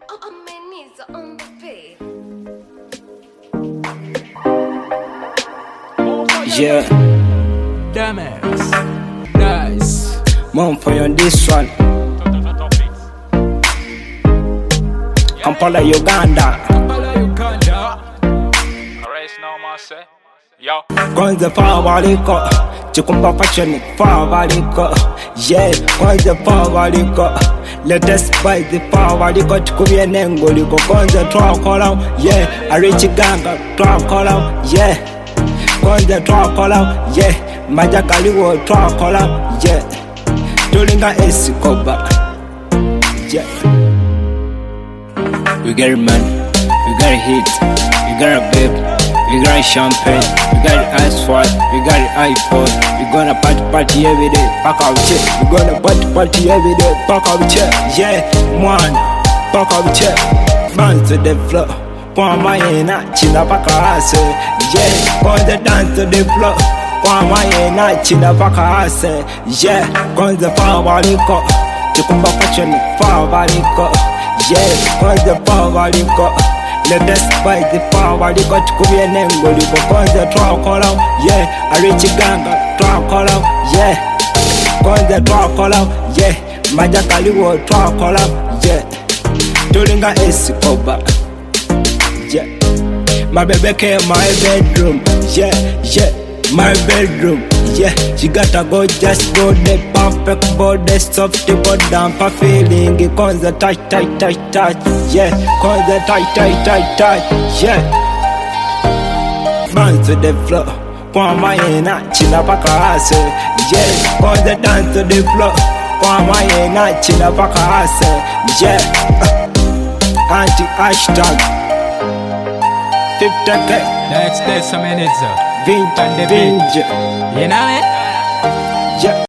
On the beat. Yeah, Damas, nice. mom for you on this one. Kampala, Uganda. Arrest now, man, say. Yo. Kwanza fawaliko, chikumba fashion fawaliko. Yeah, kwanza fawaliko. Let us buy the fawaliko, chikubye nengoliko. Kwanza twakola, yeah. Arichi ganga, twakola, yeah. Kwanza twakola, yeah. Majakaliwo twakola, yeah. Tulinga esikoba, yeah. We got money, we got hit, we got a babe, we got champagne, we got asphalt, we got iPhone. We gonna party every day, pack out check. We gonna party every day, pack out check. Yeah, man, pack out check. Bounce to the floor, pour my ina, china pack ass. Yeah, on the dance to the floor, pour my ina, china pack ass. Yeah, on the fawaliko, chikumba fashion fawaliko. Yeah, kwanza fawaliko. Let us buy the fawaliko, chikubye nengoliko. Kwanza twakola, yeah. Arichi ganga, twakola, yeah. Kwanza twakola, yeah. Majakaliwo twakola, yeah. Tulinga esikoba, yeah. My baby came my bedroom, yeah, yeah. My bedroom, yeah. She got a gorgeous body, perfect body, soft body, damper feeling. Kwanza touch, yeah. Kwanza touch, yeah. Bounce to the floor, kwa mayena, china paka ase, yeah. Kwanza dance to the floor, kwa mayena, china paka ase, yeah. Anti-hashtag 50K. Next day, some minutes. Vintage, You know it? yeah.